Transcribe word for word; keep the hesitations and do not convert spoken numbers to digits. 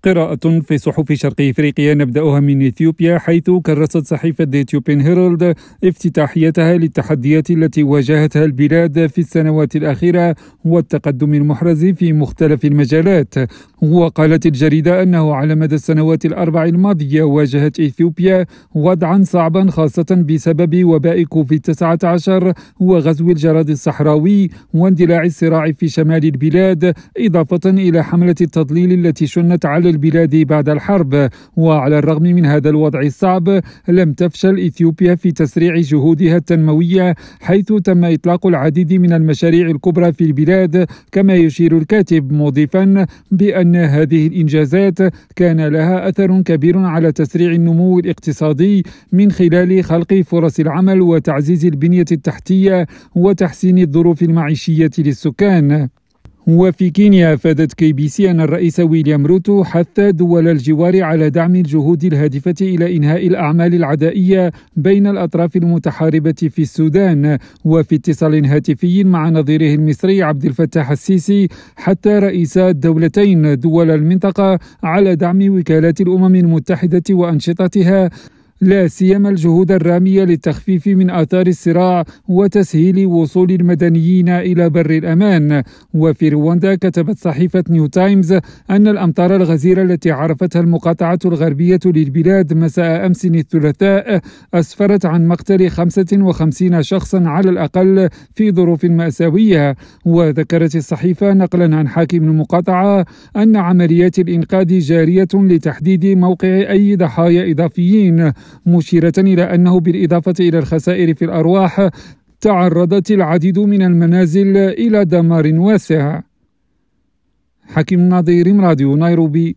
قراءة في صحف شرق إفريقيا نبدأها من إثيوبيا، حيث كرست صحيفة The Ethiopian Herald افتتاحيتها للتحديات التي واجهتها البلاد في السنوات الأخيرة والتقدم المحرز في مختلف المجالات. وقالت الجريدة أنه على مدى السنوات الأربع الماضية واجهت إثيوبيا وضعا صعبا، خاصة بسبب وباء كوفيد تسعة عشر وغزو الجراد الصحراوي واندلاع الصراع في شمال البلاد، إضافة إلى حملة التضليل التي شنت على البلاد بعد الحرب. وعلى الرغم من هذا الوضع الصعب لم تفشل إثيوبيا في تسريع جهودها التنموية، حيث تم إطلاق العديد من المشاريع الكبرى في البلاد، كما يشير الكاتب مضيفا بأن هذه الإنجازات كان لها أثر كبير على تسريع النمو الاقتصادي من خلال خلق فرص العمل وتعزيز البنية التحتية وتحسين الظروف المعيشية للسكان. وفي كينيا أفادت كي بي سي أن الرئيس ويليام روتو حث دول الجوار على دعم الجهود الهادفة إلى إنهاء الأعمال العدائية بين الأطراف المتحاربة في السودان. وفي اتصال هاتفي مع نظيره المصري عبد الفتاح السيسي حث رئيسا الدولتين دول المنطقة على دعم وكالات الأمم المتحدة وأنشطتها، لا سيما الجهود الرامية للتخفيف من آثار الصراع وتسهيل وصول المدنيين إلى بر الأمان. وفي رواندا كتبت صحيفة نيو تايمز أن الأمطار الغزيرة التي عرفتها المقاطعة الغربية للبلاد مساء أمس الثلاثاء أسفرت عن مقتل خمسة وخمسين شخصا على الأقل في ظروف مأساوية. وذكرت الصحيفة نقلا عن حاكم المقاطعة أن عمليات الإنقاذ جارية لتحديد موقع أي ضحايا إضافيين، مشيرة إلى أنه بالإضافة إلى الخسائر في الأرواح تعرضت العديد من المنازل إلى دمار واسع. حكيم نظير، راديو نيروبي.